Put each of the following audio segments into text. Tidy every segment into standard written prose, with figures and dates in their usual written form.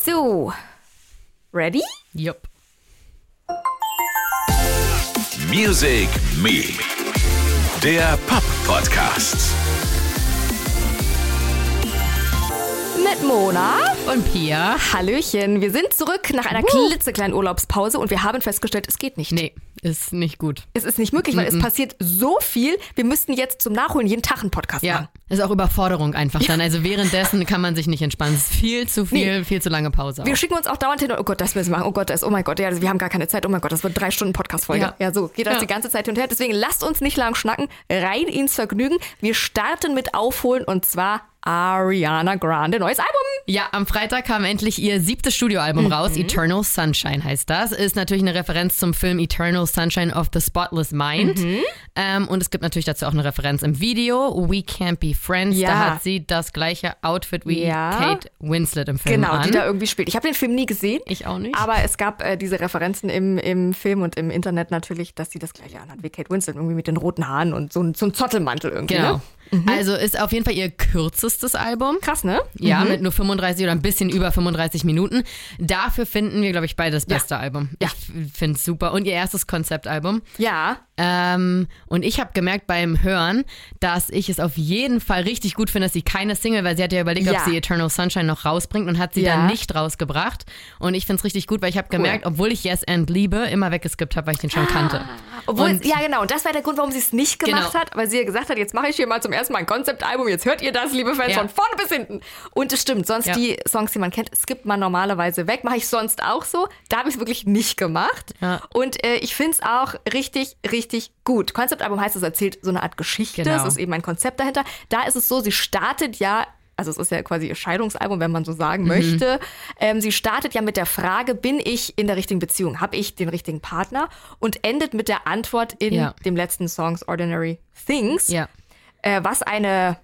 So, ready? Jupp. Music Me, der Pop-Podcast. Mit Mona Und Pia. Hallöchen, wir sind zurück nach einer klitzekleinen Urlaubspause und wir haben festgestellt, es geht nicht. Nee, ist nicht gut. Es ist nicht möglich, weil es passiert so viel. Wir müssten jetzt zum Nachholen jeden Tag einen Podcast machen. Ist auch Überforderung einfach dann. Also währenddessen kann man sich nicht entspannen. Es ist viel zu viel, viel zu lange Pause. Wir schicken uns auch dauernd hin, oh Gott, das müssen wir machen, oh mein Gott, ja, wir haben gar keine Zeit, oh mein Gott, das wird 3 Stunden Podcast-Folge. Ja, so geht das die ganze Zeit hin und her. Deswegen lasst uns nicht lang schnacken, rein ins Vergnügen. Wir starten mit Aufholen und zwar Ariana Grande, neues Album. Ja, am Freitag kam endlich ihr 7. Studioalbum raus. Eternal Sunshine heißt das. Ist natürlich eine Referenz zum Film Eternal Sunshine of the Spotless Mind. Und es gibt natürlich dazu auch eine Referenz im Video. We Can't Be Friends. Ja. Da hat sie das gleiche Outfit wie Kate Winslet im Film Genau, an. die da irgendwie spielt. Ich habe den Film nie gesehen. Ich auch nicht. Aber es gab diese Referenzen im Film und im Internet natürlich, dass sie das gleiche anhat wie Kate Winslet. Irgendwie mit den roten Haaren und so ein Zottelmantel irgendwie. Genau. Ne? Also ist auf jeden Fall ihr kürzestes Album. Krass, ne? Ja, mit nur 35 oder ein bisschen über 35 Minuten. Dafür finden wir, glaube ich, beide das beste Album. Ja. Ich finde es super. Und ihr erstes Konzeptalbum. Ja. Und ich habe gemerkt beim Hören, dass ich es auf jeden Fall richtig gut finde, dass sie keine Single, weil sie hat ja überlegt, ob sie Eternal Sunshine noch rausbringt und hat sie dann nicht rausgebracht. Und ich finde es richtig gut, weil ich habe gemerkt, obwohl ich Yes and liebe, immer weggeskippt habe, weil ich den schon kannte. Ja, genau. Und das war der Grund, warum sie es nicht gemacht hat, weil sie ja gesagt hat, jetzt mache ich hier mal zum ersten Mal ein Konzeptalbum, jetzt hört ihr das, liebe Fans, von vorne bis hinten. Und es stimmt, sonst die Songs, die man kennt, skippt man normalerweise weg. Mache ich sonst auch so. Da habe ich es wirklich nicht gemacht. Ja. Und ich finde es auch richtig, richtig gut. Konzeptalbum heißt, es erzählt so eine Art Geschichte. Es ist eben ein Konzept dahinter. Da ist es so, sie startet also es ist ja quasi ihr Scheidungsalbum, wenn man so sagen möchte. Sie startet ja mit der Frage, bin ich in der richtigen Beziehung? Habe ich den richtigen Partner? Und endet mit der Antwort in dem letzten Song Ordinary Things, was eine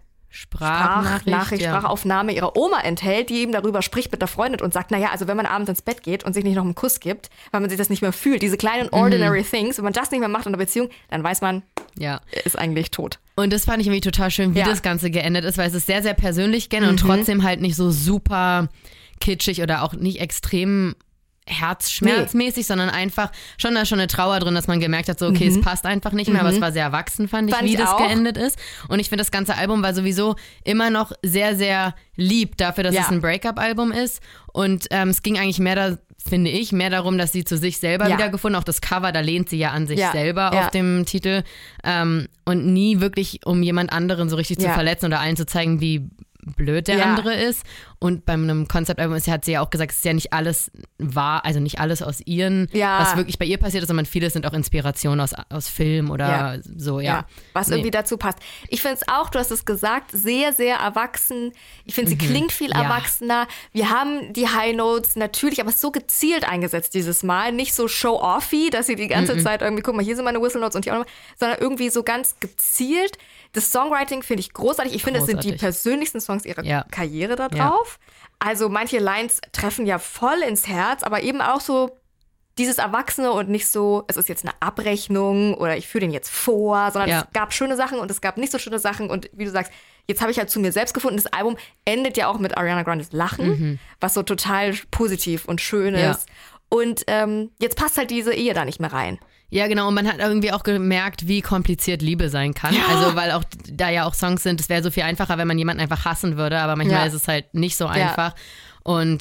Sprachaufnahme ihrer Oma enthält, die eben darüber spricht mit der Freundin und sagt, naja, also wenn man abends ins Bett geht und sich nicht noch einen Kuss gibt, weil man sich das nicht mehr fühlt, diese kleinen ordinary things, wenn man das nicht mehr macht in einer Beziehung, dann weiß man, ist eigentlich tot. Und das fand ich irgendwie total schön, wie das Ganze geendet ist, weil es ist sehr, sehr persönlich und trotzdem halt nicht so super kitschig oder auch nicht extrem herzschmerzmäßig, sondern einfach schon da schon eine Trauer drin, dass man gemerkt hat, so okay, es passt einfach nicht mehr, aber es war sehr erwachsen, fand ich, wie das geendet ist. Und ich finde, das ganze Album war sowieso immer noch sehr, sehr lieb dafür, dass es ein Breakup-Album ist. Und es ging eigentlich finde ich, mehr darum, dass sie zu sich selber wiedergefunden, auch das Cover, da lehnt sie ja an sich selber auf dem Titel und nie wirklich, um jemand anderen so richtig zu verletzen oder allen zu zeigen, wie blöd der andere ist. Und bei einem Konzeptalbum hat sie ja auch gesagt, es ist ja nicht alles wahr, also nicht alles aus ihren, was wirklich bei ihr passiert ist, sondern vieles sind auch Inspirationen aus Film oder so, was irgendwie dazu passt. Ich finde es auch, du hast es gesagt, sehr, sehr erwachsen. Ich finde, sie klingt viel erwachsener. Wir haben die High Notes natürlich, aber so gezielt eingesetzt dieses Mal. Nicht so show-offy, dass sie die ganze Zeit irgendwie, guck mal, hier sind meine Whistle Notes und hier auch noch, sondern irgendwie so ganz gezielt. Das Songwriting finde ich großartig. Ich finde, es sind die persönlichsten Songs ihrer Karriere da drauf. Also manche Lines treffen ja voll ins Herz, aber eben auch so dieses Erwachsene und nicht so, es ist jetzt eine Abrechnung oder ich führe den jetzt vor, sondern es gab schöne Sachen und es gab nicht so schöne Sachen und wie du sagst, jetzt habe ich halt zu mir selbst gefunden. Das Album endet ja auch mit Ariana Grandes Lachen, was so total positiv und schön ist. Und jetzt passt halt diese Ehe da nicht mehr rein. Ja, genau. Und man hat irgendwie auch gemerkt, wie kompliziert Liebe sein kann. Ja. Also, weil auch da ja auch Songs sind, es wäre so viel einfacher, wenn man jemanden einfach hassen würde. Aber manchmal ist es halt nicht so einfach. Und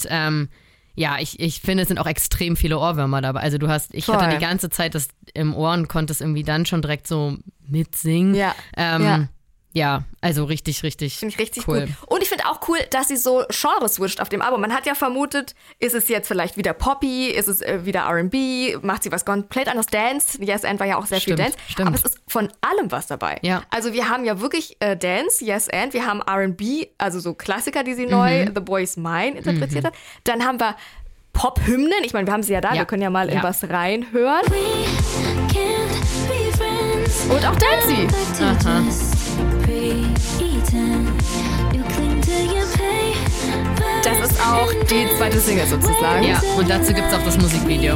ich finde, es sind auch extrem viele Ohrwürmer dabei. Also ich hatte die ganze Zeit das im Ohr und konnte es irgendwie dann schon direkt so mitsingen. Ja, also richtig, richtig Finde ich richtig cool. Gut. Und ich finde auch cool, dass sie so Genre switcht auf dem Album. Man hat ja vermutet, ist es jetzt vielleicht wieder Poppy, ist es wieder R&B, macht sie was komplett anderes, Dance. Yes and war ja auch sehr viel Dance. Stimmt. Aber es ist von allem was dabei. Ja. Also wir haben ja wirklich Dance, Yes and, wir haben R&B, also so Klassiker, die sie neu, The Boy Is Mine interpretiert hat. Dann haben wir Pop-Hymnen, ich meine, wir haben sie ja da, wir können ja mal in was reinhören. Und auch Dancey. Aha. Das ist auch die zweite Single sozusagen. Ja, und dazu gibt es auch das Musikvideo.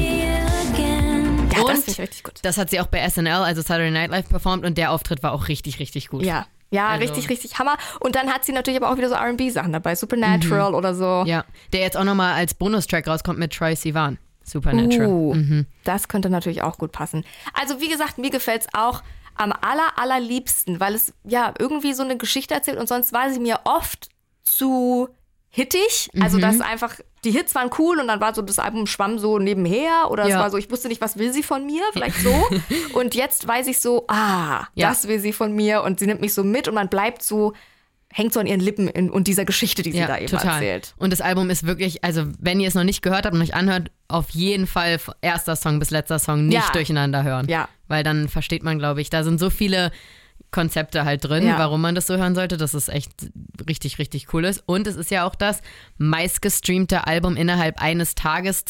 Ja, und das finde ich richtig gut. Das hat sie auch bei SNL, also Saturday Night Live, performt und der Auftritt war auch richtig, richtig gut. Ja. Ja, Also- richtig, richtig Hammer. Und dann hat sie natürlich aber auch wieder so R&B-Sachen dabei, Supernatural oder so. Ja, der jetzt auch nochmal als Bonustrack rauskommt mit Troye Sivan. Supernatural. Das könnte natürlich auch gut passen. Also wie gesagt, mir gefällt es auch am allerliebsten, weil es ja irgendwie so eine Geschichte erzählt und sonst war sie mir oft zu hittig. Also dass einfach, die Hits waren cool und dann war so, das Album schwamm so nebenher oder es war so, ich wusste nicht, was will sie von mir, vielleicht so. Und jetzt weiß ich so, das will sie von mir und sie nimmt mich so mit und man bleibt so, hängt so an ihren Lippen und dieser Geschichte, die sie da eben erzählt. Und das Album ist wirklich, also wenn ihr es noch nicht gehört habt und euch anhört, auf jeden Fall erster Song bis letzter Song nicht durcheinander hören. Ja. Weil dann versteht man, glaube ich, da sind so viele Konzepte halt drin, warum man das so hören sollte, dass es echt richtig, richtig cool ist. Und es ist ja auch das meistgestreamte Album innerhalb eines Tages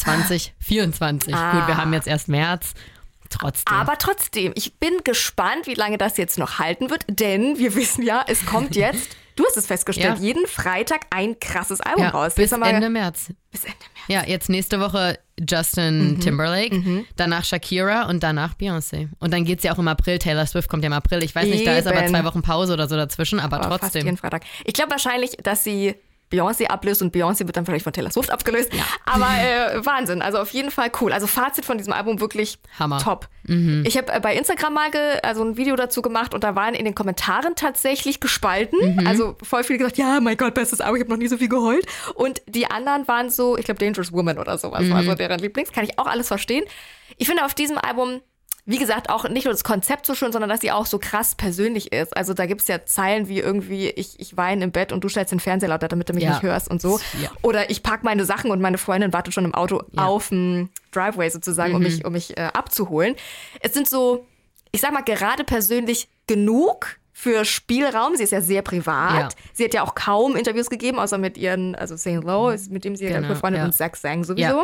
2024. Gut, wir haben jetzt erst März. Trotzdem. Aber trotzdem, ich bin gespannt, wie lange das jetzt noch halten wird, denn wir wissen ja, es kommt jetzt, du hast es festgestellt, jeden Freitag ein krasses Album raus. Bis Ende März. Bis Ende März. Ja, jetzt nächste Woche Justin Timberlake, danach Shakira und danach Beyoncé. Und dann geht's ja auch im April, Taylor Swift kommt ja im April. Ich weiß nicht, da ist aber 2 Wochen Pause oder so dazwischen, aber trotzdem. Fast jeden Freitag. Ich glaube wahrscheinlich, dass sie Beyoncé ablöst und Beyoncé wird dann vielleicht von Taylor Swift abgelöst. Ja. Aber Wahnsinn, also auf jeden Fall cool. Also Fazit von diesem Album wirklich Hammer. Top. Ich habe bei Instagram mal also ein Video dazu gemacht und da waren in den Kommentaren tatsächlich gespalten. Also voll viele gesagt, ja, mein Gott, bestes Album, ich habe noch nie so viel geheult. Und die anderen waren so, ich glaube Dangerous Woman oder sowas war so deren Lieblings. Kann ich auch alles verstehen. Ich finde auf diesem Album, wie gesagt, auch nicht nur das Konzept so schön, sondern dass sie auch so krass persönlich ist. Also da gibt es ja Zeilen wie irgendwie, ich weine im Bett und du stellst den Fernseher lauter, damit du mich nicht hörst und so. Ja. Oder ich packe meine Sachen und meine Freundin wartet schon im Auto auf dem Driveway sozusagen, um mich abzuholen. Es sind so, ich sag mal, gerade persönlich genug für Spielraum. Sie ist ja sehr privat. Ja. Sie hat ja auch kaum Interviews gegeben, außer mit ihren, also St. Lo, mit dem sie ja befreundet und Zach Sang sowieso. Ja.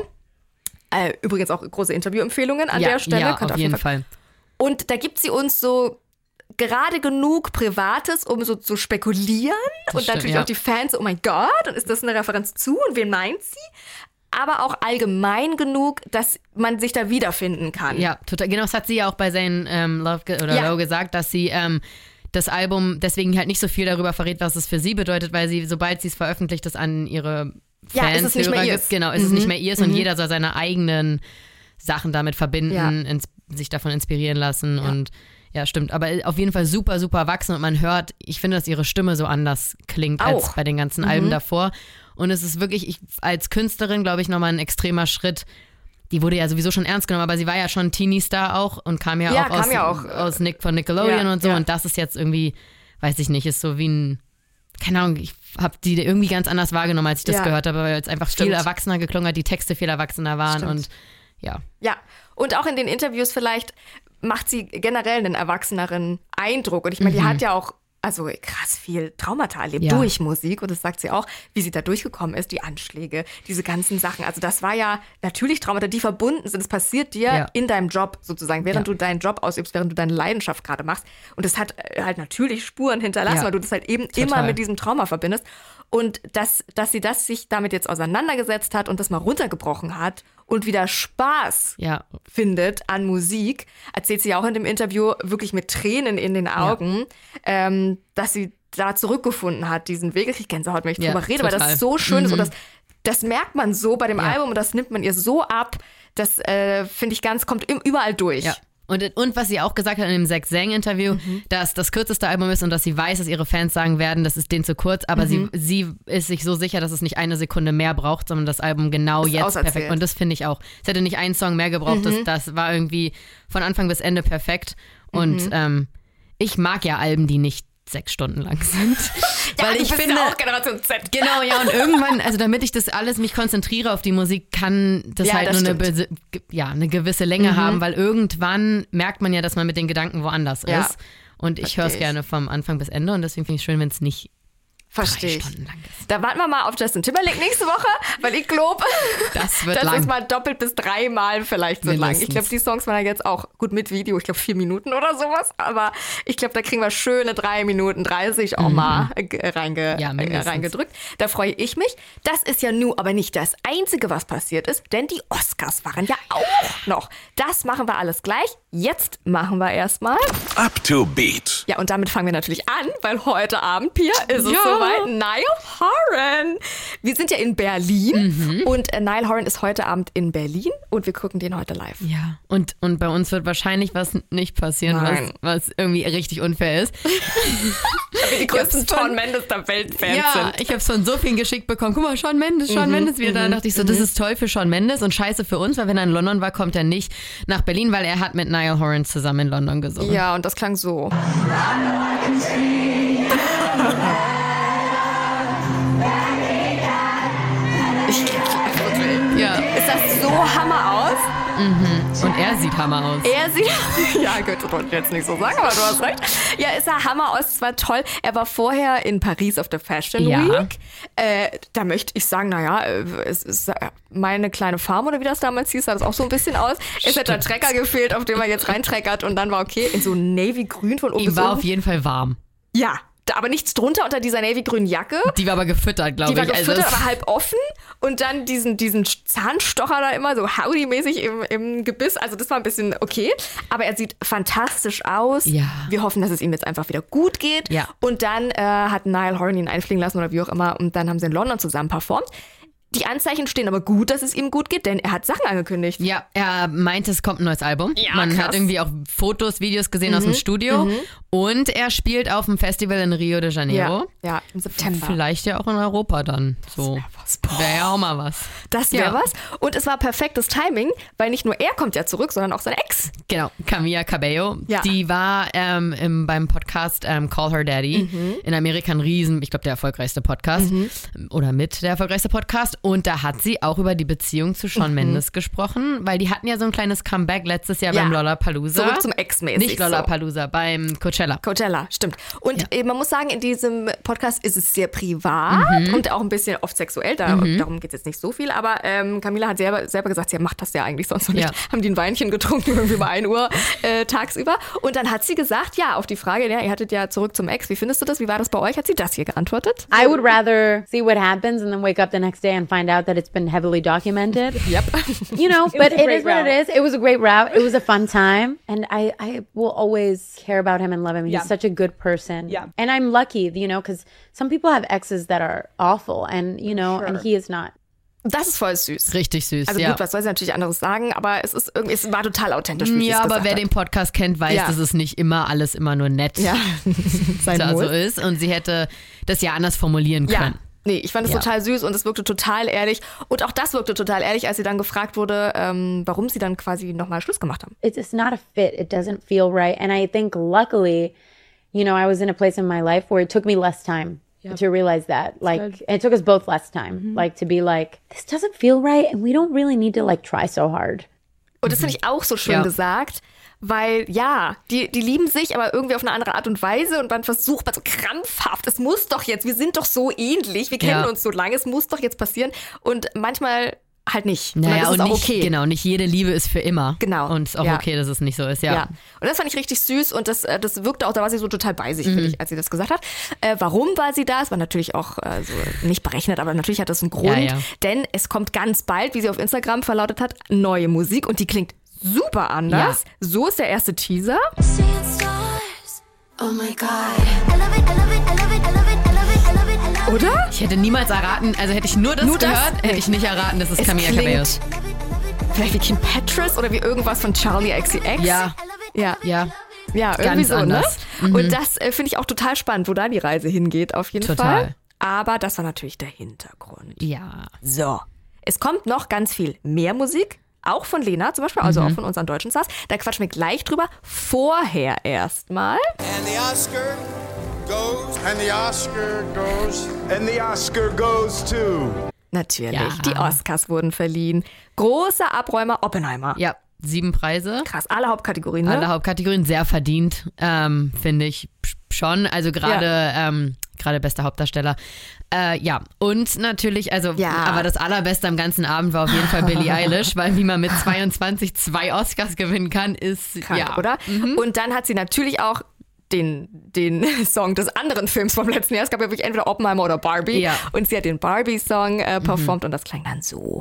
Übrigens auch große Interviewempfehlungen an der Stelle. Ja, auf jeden Fall. Und da gibt sie uns so gerade genug Privates, um so zu spekulieren. Das und stimmt, natürlich auch die Fans, oh mein Gott, und ist das eine Referenz zu und wen meint sie? Aber auch allgemein genug, dass man sich da wiederfinden kann. Ja, total. Genau, das hat sie ja auch bei seinen Low gesagt, dass sie das Album deswegen halt nicht so viel darüber verrät, was es für sie bedeutet, weil sie, sobald sie es veröffentlicht, das an ihre Fans, ist es nicht mehr ihrs. Genau, ist es nicht mehr ihrs und jeder soll seine eigenen Sachen damit verbinden, sich davon inspirieren lassen und ja, stimmt. Aber auf jeden Fall super, super erwachsen und man hört, ich finde, dass ihre Stimme so anders klingt als bei den ganzen Alben davor. Und es ist wirklich, als Künstlerin, glaube ich, nochmal ein extremer Schritt. Die wurde ja sowieso schon ernst genommen, aber sie war ja schon Teenie-Star auch und kam ja auch aus von Nickelodeon und so. Und das ist jetzt irgendwie, weiß ich nicht, ist so wie ein, keine Ahnung, ich habe die irgendwie ganz anders wahrgenommen, als ich das gehört habe, weil es einfach viel erwachsener geklungen hat, die Texte viel erwachsener waren und ja. Ja, und auch in den Interviews vielleicht macht sie generell einen erwachseneren Eindruck. Und ich meine, die hat ja auch also krass viel Traumata erlebt durch Musik. Und das sagt sie auch, wie sie da durchgekommen ist, die Anschläge, diese ganzen Sachen. Also das war ja natürlich Traumata, die verbunden sind. Es passiert dir in deinem Job sozusagen, während du deinen Job ausübst, während du deine Leidenschaft gerade machst. Und das hat halt natürlich Spuren hinterlassen, weil du das halt eben immer mit diesem Trauma verbindest. Und dass sie sich damit jetzt auseinandergesetzt hat und das mal runtergebrochen hat und wieder Spaß findet an Musik, erzählt sie ja auch in dem Interview wirklich mit Tränen in den Augen, dass sie da zurückgefunden hat, diesen Weg. Ich kriege Gänsehaut, wenn ich drüber rede, weil das so schön ist und das merkt man so bei dem Album und das nimmt man ihr so ab. Das, finde ich, kommt überall durch. Ja. Und was sie auch gesagt hat in dem Zach Sang-Interview, dass das kürzeste Album ist und dass sie weiß, dass ihre Fans sagen werden, das ist denen zu kurz, aber sie ist sich so sicher, dass es nicht eine Sekunde mehr braucht, sondern das Album genau ist jetzt perfekt. Und das finde ich auch. Es hätte nicht einen Song mehr gebraucht, das war irgendwie von Anfang bis Ende perfekt. Und ich mag ja Alben, die nicht 6 Stunden lang sind. Weil ich finde ja auch Generation Z. Genau, ja, und irgendwann, also damit ich das alles mich konzentriere auf die Musik, kann das halt das nur eine gewisse Länge haben, weil irgendwann merkt man ja, dass man mit den Gedanken woanders ist. Und ich höre es gerne vom Anfang bis Ende und deswegen finde ich es schön, wenn es nicht Verstehe ich. Da warten wir mal auf Justin Timberlake nächste Woche, weil ich glaube, das ist mal doppelt bis 3 Mal vielleicht so lang. Ich glaube, die Songs waren ja jetzt auch gut mit Video, ich glaube 4 Minuten oder sowas, aber ich glaube, da kriegen wir schöne 3 Minuten 30 auch mal reingedrückt. Da freue ich mich. Das ist ja nun aber nicht das Einzige, was passiert ist, denn die Oscars waren ja auch noch. Das machen wir alles gleich. Jetzt machen wir erstmal Up to Beat. Ja, und damit fangen wir natürlich an, weil heute Abend, Pia, ist es soweit. Niall Horan. Wir sind ja in Berlin und Niall Horan ist heute Abend in Berlin und wir gucken den heute live. Ja, und bei uns wird wahrscheinlich was nicht passieren, was irgendwie richtig unfair ist. Wir die größten Shawn Mendes der Weltfans sind. Ja, ich habe es von so vielen geschickt bekommen. Guck mal, Shawn Mendes wieder. Da dachte ich so, das ist toll für Shawn Mendes und scheiße für uns, weil wenn er in London war, kommt er nicht nach Berlin, weil er hat mit Niall Horan zusammen in London gesungen. Ja, und das klang so. Ja. Ist das so Hammer aus? Und er sieht Hammer aus. Ja gut, das wollte ich jetzt nicht so sagen, aber du hast recht. Ja, ist er Hammer aus, es war toll. Er war vorher in Paris auf der Fashion Week. Da möchte ich sagen, naja, es ist meine kleine Farm oder wie das damals hieß, sah das auch so ein bisschen aus. Es hätte ein Trecker gefehlt, auf dem er jetzt reintreckert und dann war okay. In so Navy-Grün von oben bis Ihm war unten. auf jeden Fall warm. Ja. Aber nichts drunter unter dieser navy-grünen Jacke. Die war aber gefüttert, glaube ich. Die war gefüttert, aber halb offen. Und dann diesen Zahnstocher da immer so Howdy-mäßig im Gebiss. Also das war ein bisschen okay. Aber er sieht fantastisch aus. Ja. Wir hoffen, dass es ihm jetzt einfach wieder gut geht. Ja. Und dann hat Niall Horan ihn einfliegen lassen oder wie auch immer. Und dann haben sie in London zusammen performt. Die Anzeichen stehen aber gut, dass es ihm gut geht, denn er hat Sachen angekündigt. Ja, er meinte, es kommt ein neues Album. Ja, Man krass. hat irgendwie auch Fotos, Videos gesehen aus dem Studio. Und er spielt auf dem Festival in Rio de Janeiro. Ja, im September. Vielleicht ja auch in Europa dann. So. Wäre ja auch mal was. Das wäre was. Und es war perfektes Timing, weil nicht nur er kommt ja zurück, sondern auch seine Ex. Genau, Camila Cabello. Ja. Die war beim Podcast Call Her Daddy in Amerika ein Riesen, ich glaube der erfolgreichste Podcast oder mit der erfolgreichste Podcast. Und da hat sie auch über die Beziehung zu Shawn Mendes gesprochen, weil die hatten ja so ein kleines Comeback letztes Jahr beim Lollapalooza. Zurück zum Ex-mäßig. Nicht Lollapalooza, beim Coachella. Coachella, stimmt. Und man muss sagen, in diesem Podcast ist es sehr privat und auch ein bisschen oft sexuell. Darum geht es jetzt nicht so viel. Aber Camila hat selber gesagt, sie macht das ja eigentlich sonst noch nicht. Ja. Haben die ein Weinchen getrunken, irgendwie um 1 Uhr tagsüber. Und dann hat sie gesagt, ja, auf die Frage, ja, ihr hattet ja zurück zum Ex, wie findest du das? Wie war das bei euch? Hat sie das hier geantwortet? I would rather see what happens and then wake up the next day and find out that it's been heavily documented. Yep. You know, but it is what it is. It was a great route. It was a fun time. And I will always care about him and love him. He's such a good person. Yeah. And I'm lucky, you know, because some people have exes that are awful and, you know, and he is not. Das ist voll süß. Richtig süß, Also gut, was soll sie natürlich anderes sagen, aber es war total authentisch, wie sie es Ja, aber gesagt wer hat. den Podcast kennt, weiß, dass es nicht immer alles immer nur nett sein so muss. ist. Und sie hätte das ja anders formulieren können. Ja. Nee, ich fand es total süß und es wirkte total ehrlich. Und auch das wirkte total ehrlich, als sie dann gefragt wurde, warum sie dann quasi nochmal Schluss gemacht haben. It's not a fit. It doesn't feel right. And I think luckily, you know, I was in a place in my life where it took me less time to realize that. Like, and it took us both less time. Like, to be like, this doesn't feel right and we don't really need to, like, try so hard. Und das finde ich auch so schön gesagt, weil die lieben sich, aber irgendwie auf eine andere Art und Weise und man versucht man so krampfhaft, es muss doch jetzt, wir sind doch so ähnlich, wir kennen uns so lange, es muss doch jetzt passieren und manchmal halt nicht. Naja, und auch nicht, okay. Genau, nicht jede Liebe ist für immer. Genau. Und es ist auch okay, dass es nicht so ist, Ja. Und das fand ich richtig süß und das wirkte auch, da war sie so total bei sich, finde ich, als sie das gesagt hat. Warum war sie da? Es war natürlich auch so nicht berechnet, aber natürlich hat das einen Grund. Ja. Denn es kommt ganz bald, wie sie auf Instagram verlautet hat, neue Musik und die klingt super anders. Ja. So ist der erste Teaser. Seeing stars. Oh my God. I love it, I love it, I love it, I love it, I love it, I love it, I love it. Oder? Ich hätte niemals erraten, also hätte ich nur das gehört, hätte ich nicht erraten, dass es Camila Cabello ist. Vielleicht wie Kim Petras oder wie irgendwas von Charlie XCX. Ja. irgendwie Ganz so, anders. Ne? Und das finde ich auch total spannend, wo da die Reise hingeht, auf jeden Fall. Aber das war natürlich der Hintergrund. Ja. So, es kommt noch ganz viel mehr Musik. Auch von Lena zum Beispiel, also auch von unseren deutschen Stars. Da quatschen wir gleich drüber. Vorher erstmal. And the Oscar goes. And the Oscar goes. And the Oscar goes to. Natürlich, Ja. die Oscars wurden verliehen. Großer Abräumer Oppenheimer. Ja, 7 Preise. Krass, alle Hauptkategorien, ne? Alle Hauptkategorien sehr verdient, finde ich schon. Also gerade gerade bester Hauptdarsteller. Ja, und natürlich, aber das Allerbeste am ganzen Abend war auf jeden Fall Billie Eilish, weil wie man mit 22 2 Oscars gewinnen kann, ist krank, oder? Und dann hat sie natürlich auch den Song des anderen Films vom letzten Jahr. Es gab ja wirklich entweder Oppenheimer oder Barbie. Ja. Und sie hat den Barbie-Song performt und das klang dann so.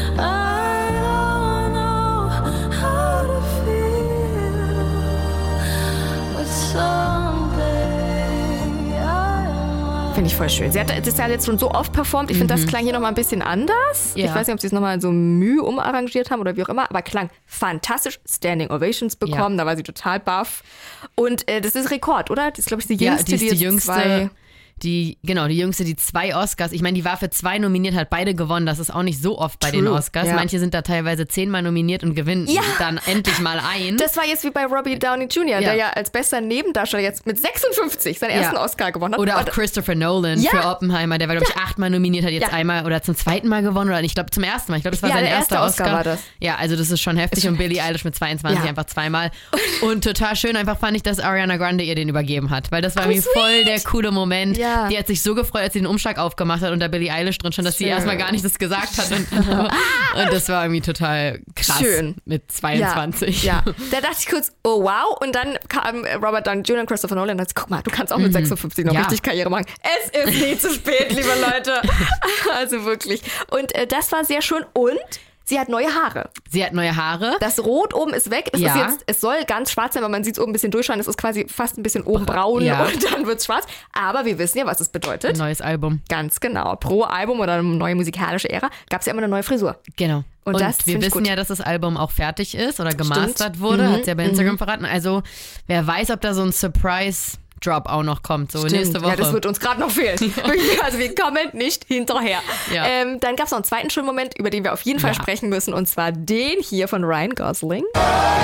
Finde ich voll schön. Sie hat das ja jetzt schon so oft performt. Ich finde, das klang hier nochmal ein bisschen anders. Ja. Ich weiß nicht, ob sie es nochmal so Mühe umarrangiert haben oder wie auch immer, aber klang fantastisch. Standing Ovations bekommen, da war sie total baff. Und das ist Rekord, oder? Das ist, glaube ich, die jüngste, die jüngste. Die jüngste, die 2 Oscars. Ich meine, die war für 2 nominiert, hat beide gewonnen. Das ist auch nicht so oft bei den Oscars. Ja. Manche sind da teilweise 10-mal nominiert und gewinnen dann endlich mal ein. Das war jetzt wie bei Robbie Downey Jr., der ja als bester Nebendarsteller jetzt mit 56 seinen ersten Oscar gewonnen hat. Oder auch Christopher Nolan für Oppenheimer. Der war, glaube ich, 8-mal nominiert, hat jetzt einmal oder zum 2. Mal gewonnen. Oder ich glaube, zum 1. Mal. Ich glaube, das war sein erster Oscar. War das. Ja, also das ist schon heftig. Und Billie Eilish mit 22 einfach 2-mal. Und total schön einfach fand ich, dass Ariana Grande ihr den übergeben hat. Weil das war mir voll der coole Moment. Ja. Die hat sich so gefreut, als sie den Umschlag aufgemacht hat und da Billie Eilish drin stand, dass sie erstmal gar nicht das gesagt hat. Und das war irgendwie total krass. Schön. Mit 22. Ja. Da dachte ich kurz, oh wow. Und dann kam Robert Downey Jr. und Christopher Nolan und dachte, guck mal, du kannst auch mit 56 noch richtig Karriere machen. Es ist nie zu spät, liebe Leute. Also wirklich. Und das war sehr schön. Und sie hat neue Haare. Das Rot oben ist weg. Es soll ganz schwarz sein, weil man sieht es oben ein bisschen durchschauen. Es ist quasi fast ein bisschen oben braun und dann wird es schwarz. Aber wir wissen ja, was es bedeutet. Ein neues Album. Ganz genau. Pro Album oder eine neue musikalische Ära gab es ja immer eine neue Frisur. Genau. Und wir wissen ja, dass das Album auch fertig ist oder gemastert wurde. Hat sie ja bei Instagram verraten. Also wer weiß, ob da so ein Surprise Drop auch noch kommt, so nächste Woche. Ja, das wird uns gerade noch fehlen. Also wir kommen nicht hinterher. Ja. Dann gab es noch einen zweiten schönen Moment, über den wir auf jeden Fall sprechen müssen, und zwar den hier von Ryan Gosling. Es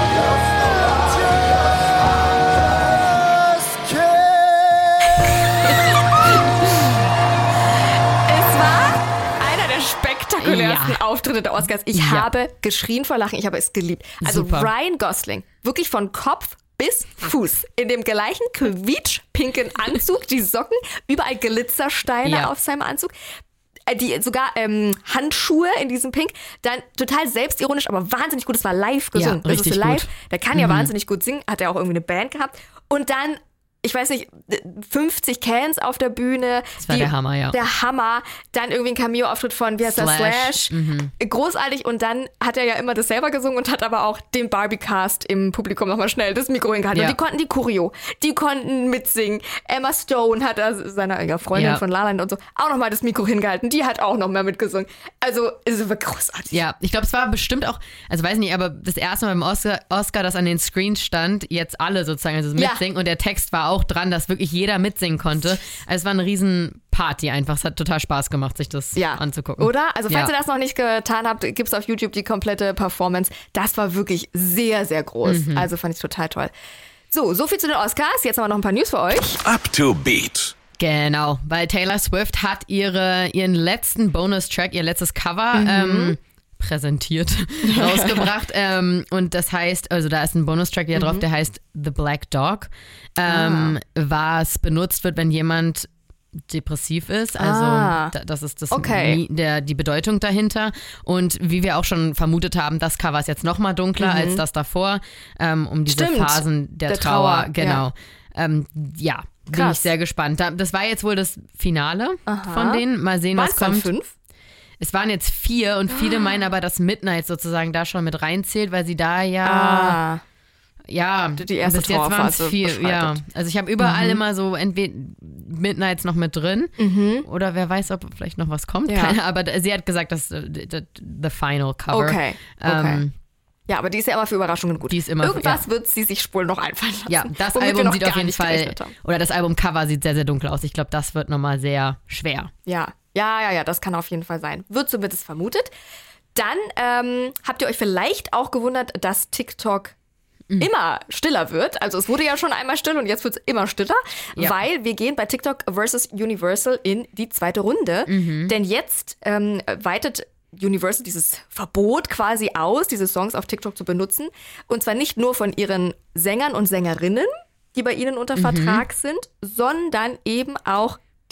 war einer der spektakulärsten Auftritte der Oscars. Ich habe geschrien vor Lachen, ich habe es geliebt. Also super. Ryan Gosling, wirklich von Kopf bis Fuß in dem gleichen quietschpinken Anzug, die Socken, überall Glitzersteine auf seinem Anzug, sogar Handschuhe in diesem Pink, dann total selbstironisch, aber wahnsinnig gut, es war live gesungen. Ja, richtig das ist live, gut. Der kann ja wahnsinnig gut singen, hat ja auch irgendwie eine Band gehabt und dann, ich weiß nicht, 50 Cans auf der Bühne. Das war der Hammer, ja. Der Hammer. Dann irgendwie ein Cameo-Auftritt von, wie heißt der, Slash. Großartig. Und dann hat er ja immer das selber gesungen und hat aber auch den Barbie-Cast im Publikum nochmal schnell das Mikro hingehalten. Ja. Und die konnten die Choreo, die konnten mitsingen. Emma Stone hat seiner Freundin von La La Land und so auch nochmal das Mikro hingehalten. Die hat auch noch mehr mitgesungen. Also, es war großartig. Ja, ich glaube, es war bestimmt auch, also weiß nicht, aber das erste Mal beim Oscar, das an den Screens stand, jetzt alle sozusagen, also mitsingen und der Text war auch dran, dass wirklich jeder mitsingen konnte. Also es war eine riesen Party einfach. Es hat total Spaß gemacht, sich das anzugucken. Oder? Also falls ihr das noch nicht getan habt, gibt es auf YouTube die komplette Performance. Das war wirklich sehr, sehr groß. Also fand ich total toll. So viel zu den Oscars. Jetzt haben wir noch ein paar News für euch. Up to Beat. Genau, weil Taylor Swift hat ihren letzten Bonus-Track, ihr letztes Cover präsentiert, rausgebracht. Und das heißt, also da ist ein Bonus-Track hier drauf, der heißt The Black Dog, was benutzt wird, wenn jemand depressiv ist. Also das ist die Bedeutung dahinter. Und wie wir auch schon vermutet haben, das Cover ist jetzt noch mal dunkler als das davor, um diese Phasen der Trauer. Genau. Bin ich sehr gespannt. Das war jetzt wohl das Finale von denen. Mal sehen, was kommt. 5? Es waren jetzt 4 und viele meinen aber, dass Midnight sozusagen da schon mit reinzählt, weil sie da die erste bis jetzt waren es 4. Ja, also ich habe überall immer so entweder Midnights noch mit drin oder wer weiß, ob vielleicht noch was kommt. Ja. Aber sie hat gesagt, dass the final cover. Okay. Ja, aber die ist ja immer für Überraschungen gut. Irgendwas wird sie sich wohl noch einfallen lassen. Ja, das Album sieht auf jeden Fall, oder das Albumcover sieht sehr, sehr dunkel aus. Ich glaube, das wird nochmal sehr schwer. Ja, das kann auf jeden Fall sein. Wird zumindest vermutet. Dann habt ihr euch vielleicht auch gewundert, dass TikTok immer stiller wird. Also es wurde ja schon einmal still und jetzt wird es immer stiller, weil wir gehen bei TikTok versus Universal in die zweite Runde. Denn jetzt weitet Universal dieses Verbot quasi aus, diese Songs auf TikTok zu benutzen. Und zwar nicht nur von ihren Sängern und Sängerinnen, die bei ihnen unter Vertrag sind, sondern eben auch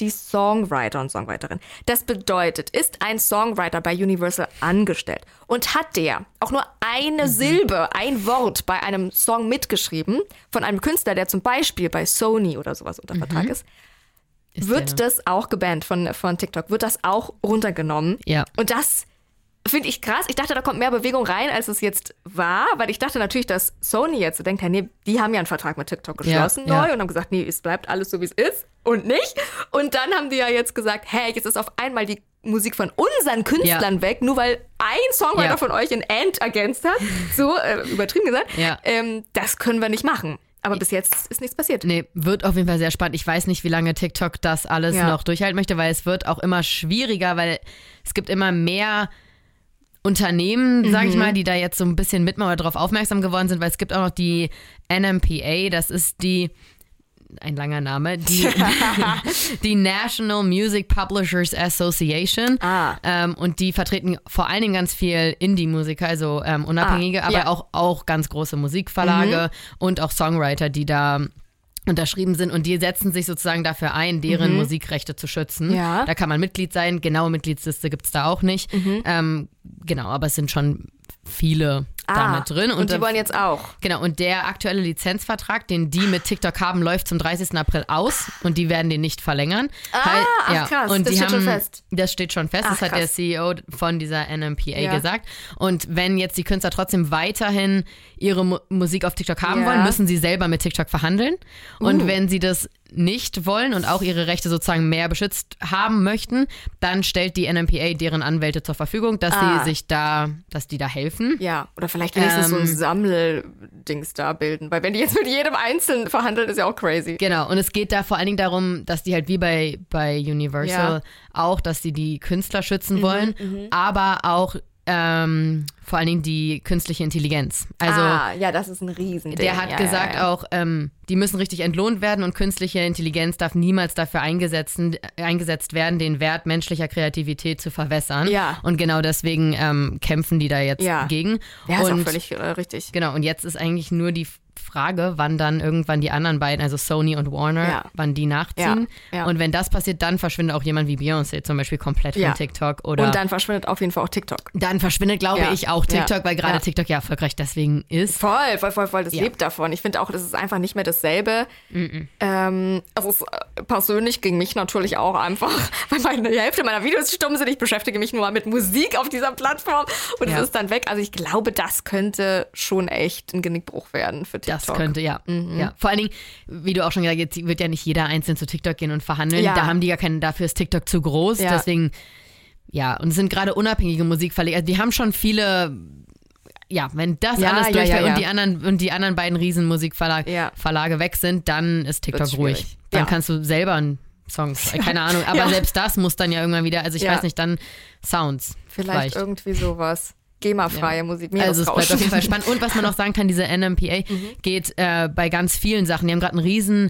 die Songwriter und Songwriterin. Das bedeutet, ist ein Songwriter bei Universal angestellt und hat der auch nur eine Silbe, ein Wort bei einem Song mitgeschrieben von einem Künstler, der zum Beispiel bei Sony oder sowas unter Vertrag ist, wird das auch gebannt von TikTok, wird das auch runtergenommen. Ja. Und das finde ich krass. Ich dachte, da kommt mehr Bewegung rein, als es jetzt war, weil ich dachte natürlich, dass Sony jetzt so denkt, ja, nee, die haben ja einen Vertrag mit TikTok geschlossen neu und haben gesagt, nee, es bleibt alles so, wie es ist und nicht. Und dann haben die ja jetzt gesagt, hey, jetzt ist auf einmal die Musik von unseren Künstlern weg, nur weil ein Songwriter von euch ein Ant ergänzt hat, so übertrieben gesagt, das können wir nicht machen. Aber bis jetzt ist nichts passiert. Nee, wird auf jeden Fall sehr spannend. Ich weiß nicht, wie lange TikTok das alles noch durchhalten möchte, weil es wird auch immer schwieriger, weil es gibt immer mehr Unternehmen, sage ich mal, die da jetzt so ein bisschen mitmachen oder darauf aufmerksam geworden sind, weil es gibt auch noch die NMPA, das ist ein langer Name, die National Music Publishers Association. Und die vertreten vor allen Dingen ganz viel Indie-Musiker, also Unabhängige, aber auch ganz große Musikverlage und auch Songwriter, die da unterschrieben sind und die setzen sich sozusagen dafür ein, deren Musikrechte zu schützen. Ja. Da kann man Mitglied sein, genaue Mitgliedsliste gibt es da auch nicht. Genau, aber es sind schon viele damit drin. Und die wollen jetzt auch. Genau, und der aktuelle Lizenzvertrag, den die mit TikTok haben, läuft zum 30. April aus und die werden den nicht verlängern. Krass, und das steht schon fest. Das steht schon fest, das hat der CEO von dieser NMPA gesagt. Und wenn jetzt die Künstler trotzdem weiterhin ihre Musik auf TikTok haben wollen, müssen sie selber mit TikTok verhandeln. Und wenn sie das nicht wollen und auch ihre Rechte sozusagen mehr beschützt haben möchten, dann stellt die NMPA deren Anwälte zur Verfügung, dass die da helfen. Ja, oder vielleicht wenigstens so ein Sammeldings da bilden, weil wenn die jetzt mit jedem Einzelnen verhandeln, ist ja auch crazy. Genau, und es geht da vor allen Dingen darum, dass die halt wie bei Universal auch, dass die Künstler schützen wollen, aber auch vor allen Dingen die künstliche Intelligenz. Also, das ist ein Riesending. Der hat gesagt auch, die müssen richtig entlohnt werden und künstliche Intelligenz darf niemals dafür eingesetzt werden, den Wert menschlicher Kreativität zu verwässern. Ja. Und genau deswegen kämpfen die da jetzt gegen. Ja, ist auch völlig richtig. Genau, und jetzt ist eigentlich nur die Frage, wann dann irgendwann die anderen beiden, also Sony und Warner, wann die nachziehen. Ja. Und wenn das passiert, dann verschwindet auch jemand wie Beyoncé zum Beispiel komplett von TikTok. Oder und dann verschwindet auf jeden Fall auch TikTok. Dann verschwindet, glaube ich, auch TikTok, weil gerade TikTok ja erfolgreich deswegen ist. Voll. Das lebt davon. Ich finde auch, das ist einfach nicht mehr dasselbe. Also es ist persönlich gegen mich natürlich auch einfach, weil die Hälfte meiner Videos stumm sind. Ich beschäftige mich nur mit Musik auf dieser Plattform und es ist dann weg. Also ich glaube, das könnte schon echt ein Genickbruch werden für TikTok. Das könnte, ja. Vor allen Dingen, wie du auch schon gesagt hast, wird ja nicht jeder einzeln zu TikTok gehen und verhandeln. Da haben die ja dafür ist TikTok zu groß. Deswegen, und es sind gerade unabhängige Musikverlage. Also die haben schon viele, wenn das alles durchfällt und die anderen beiden riesen Musikverlage weg sind, dann ist TikTok ruhig. Dann kannst du selber einen Song, keine Ahnung, aber selbst das muss dann ja irgendwann wieder, also ich weiß nicht, dann Sounds. Vielleicht irgendwie sowas. GEMA-freie Musik. Also es bleibt auf jeden Fall spannend. Und was man noch sagen kann, diese NMPA geht bei ganz vielen Sachen. Die haben gerade einen riesen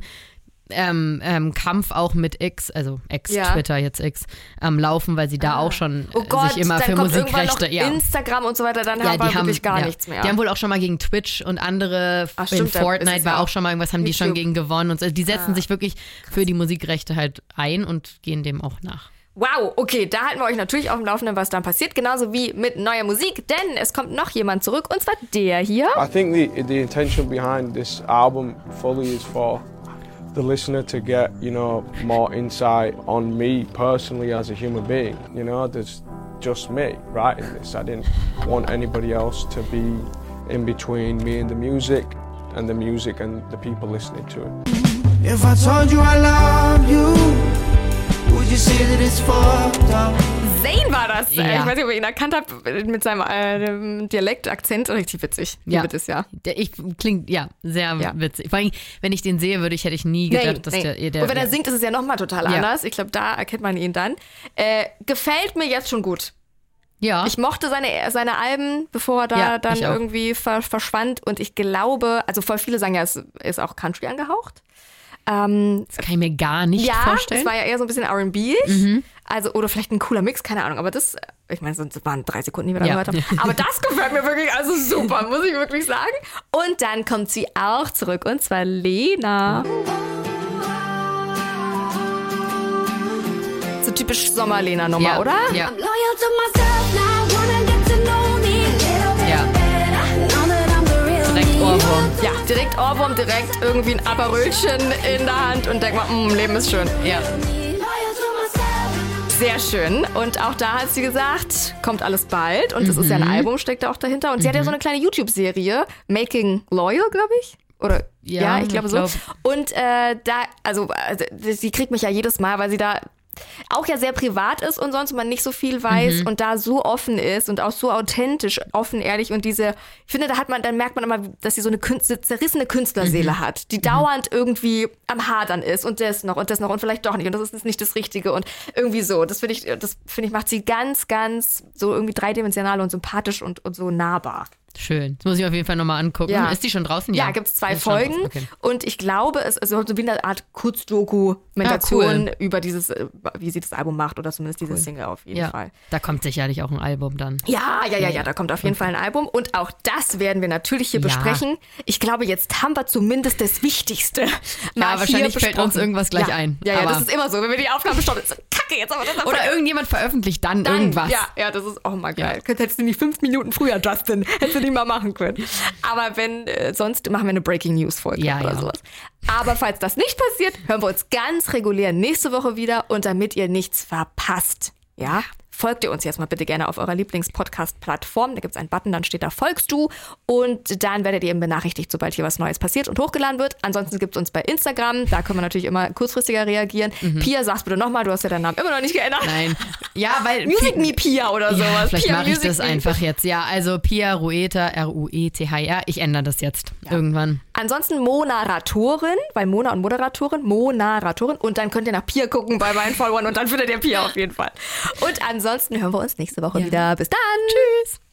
Kampf auch mit X, also Twitter jetzt X, am Laufen, weil sie da auch schon sich immer für Musikrechte... Instagram und so weiter, dann haben wir wirklich gar nichts mehr. Die haben wohl auch schon mal gegen Twitch und andere, in Fortnite war auch schon mal irgendwas, haben die schon gegen gewonnen. Und so. Die setzen sich wirklich für die Musikrechte halt ein und gehen dem auch nach. Wow, okay, da halten wir euch natürlich auf dem Laufenden, was dann passiert, genauso wie mit neuer Musik, denn es kommt noch jemand zurück, und zwar der hier. I think the intention behind this album fully is for the listener to get, more insight on me personally as a human being. There's just me writing this. I didn't want anybody else to be in between me and the music and the people listening to it. If I told you I love you, would you say that it's fucked up? Zayn war das. Ich weiß nicht, ob ihr ihn erkannt habt mit seinem Dialektakzent. Richtig witzig. Ja. Klingt sehr witzig. Vor allem, wenn ich den sehe, hätte ich nie gedacht, dass der... Und wenn er singt, ist es ja nochmal total anders. Ich glaube, da erkennt man ihn dann. Gefällt mir jetzt schon gut. Ja. Ich mochte seine Alben, bevor er da dann irgendwie verschwand. Und ich glaube, also voll viele sagen ja, es ist auch Country angehaucht. Das kann ich mir gar nicht vorstellen. Es war ja eher so ein bisschen R&B-ig. Also, oder vielleicht ein cooler Mix, keine Ahnung. Aber das, ich meine, das waren 3 Sekunden, die wir da gehört haben. Aber das gefällt mir wirklich, also super, muss ich wirklich sagen. Und dann kommt sie auch zurück, und zwar Lena. typisch Sommerlena-Nummer, oder? Ja. I'm loyal to myself now, wanna get to know me a little bit Ja. better. Now that I'm the real Direkt me. Ohrwurm. Ja, direkt Ohrwurm, direkt irgendwie ein Aperölchen in der Hand und denk mal, Leben ist schön. Ja. Loyal to myself. Sehr schön. Und auch da hat sie gesagt, kommt alles bald. Und das ist ja ein Album, steckt da auch dahinter. Und sie hat ja so eine kleine YouTube-Serie, Making Loyal, glaube ich. Oder ja, ich glaube so. Und sie kriegt mich ja jedes Mal, weil sie da auch ja sehr privat ist und sonst man nicht so viel weiß und da so offen ist und auch so authentisch, offen, ehrlich und ich finde, dann merkt man immer, dass sie so eine zerrissene Künstlerseele hat, die dauernd irgendwie am Hadern ist und das noch und vielleicht doch nicht und das ist nicht das Richtige und irgendwie so. Das finde ich, macht sie ganz, ganz so irgendwie dreidimensional und sympathisch und so nahbar. Schön. Das muss ich auf jeden Fall nochmal angucken. Ja. Ist die schon draußen? Ja, gibt es 2 Ist schon Folgen. draußen, okay. Und ich glaube, es ist so wie eine Art Kurzdokumentation über dieses, wie sie das Album macht oder zumindest diese Single auf jeden Fall. Da kommt sicherlich auch ein Album dann. Ja, da kommt auf jeden Fall ein Album. Und auch das werden wir natürlich hier besprechen. Ich glaube, jetzt haben wir zumindest das Wichtigste. Ja, wahrscheinlich fällt uns irgendwas gleich ein. Ja, das ist immer so. Wenn wir die Aufgabe stoppen, ist so, kacke, jetzt aber das. Oder irgendjemand veröffentlicht dann irgendwas. Ja, das ist auch mal geil. Hättest du nicht 5 Minuten früher, Justin, hättest du nicht mal machen können. Aber wenn, sonst machen wir eine Breaking News Folge oder sowas. Aber falls das nicht passiert, hören wir uns ganz regulär nächste Woche wieder und damit ihr nichts verpasst, folgt ihr uns jetzt mal bitte gerne auf eurer Lieblings-Podcast-Plattform. Da gibt es einen Button, dann steht da folgst du und dann werdet ihr eben benachrichtigt, sobald hier was Neues passiert und hochgeladen wird. Ansonsten gibt es uns bei Instagram, da können wir natürlich immer kurzfristiger reagieren. Pia, sag's bitte nochmal, du hast ja deinen Namen immer noch nicht geändert. Nein. Ja, weil Music Me Pia oder sowas. Vielleicht Pia mache ich Music das Me. einfach jetzt. Ja, also Pia Ruether, R-U-E-T-H-R. Ich ändere das jetzt irgendwann. Ansonsten Monaratorin, weil Mona und Moderatorin, Monaratorin. Und dann könnt ihr nach Pia gucken bei meinen Followern und dann findet ihr Pia auf jeden Fall. Und ansonsten hören wir uns nächste Woche wieder. Bis dann. Tschüss.